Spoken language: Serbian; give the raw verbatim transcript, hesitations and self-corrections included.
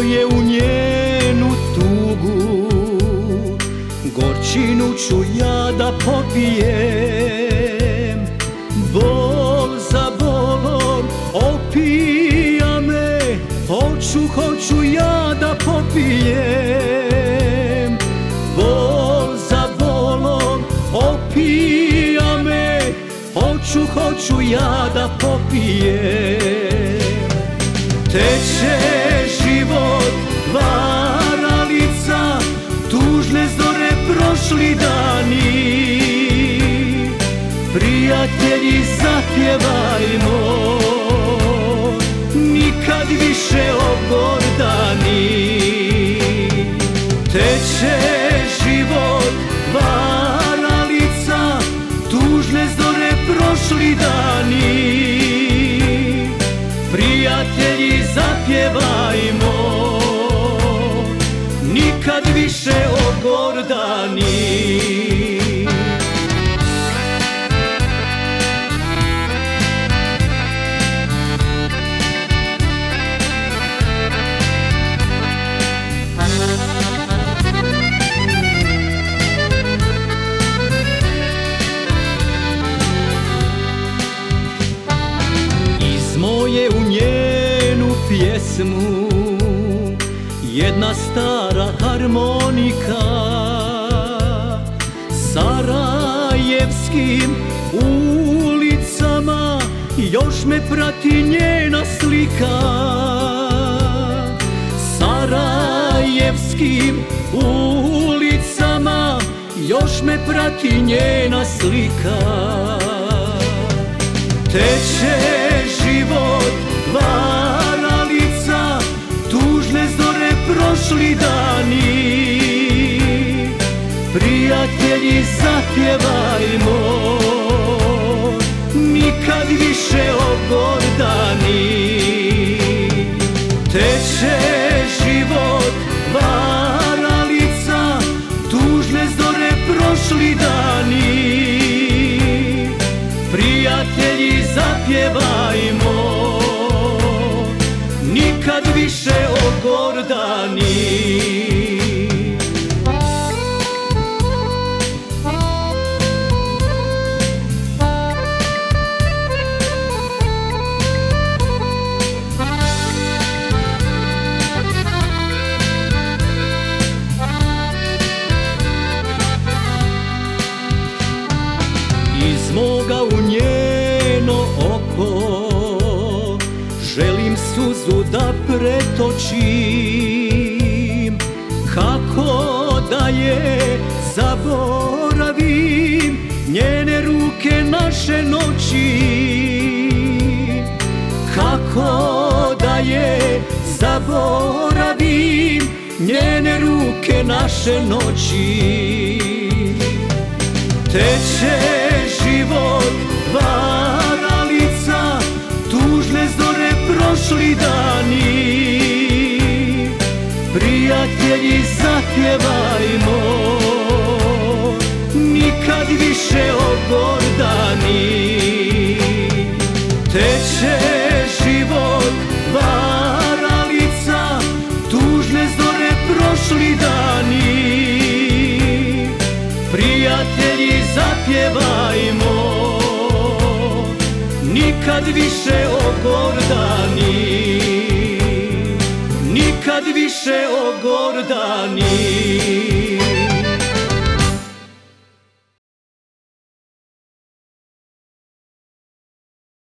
moje u njenu tugu, gorčinu ću ja da popijem. Bol za bolom opija me, hoću, hoću ja da popijem. Bol za bolom opija me, hoću, hoću ja da popijem. Teče život varalica, tužne zore prošli dani. Prijatelji zapjevajmo, nikad više ogordani. Teče život varalica, tužne zore prošli dani. Prijatelji zapjevajmo, nikad više ogordani. Moje u njenu pjesmu jedna stara harmonika, sarajevskim ulicama još me prati njena slika. Sarajevskim ulicama još me prati njena slika. Teče život varalica, tužne zore prošli dani. Prijatelji zapjevajmo, nikad više ogordani. Teče život varalica, tužne zore prošli dani. Prijatelji zapjevajmo, nikad više ogordani. Iz moga u njeno oko želim suzu da pretočim. Kako da je zaboravim, njene ruke naše noći. Kako da je zaboravim, njene ruke naše noći. Teče život varalica, tužne zore prošli dani. Prijatelji zapjevajmo, nikad više ogordani. Teče život varalica, tužne zore prošli dani. Prijatelji zapjevajmo, nikad više ogordani. Nikad više ogordani.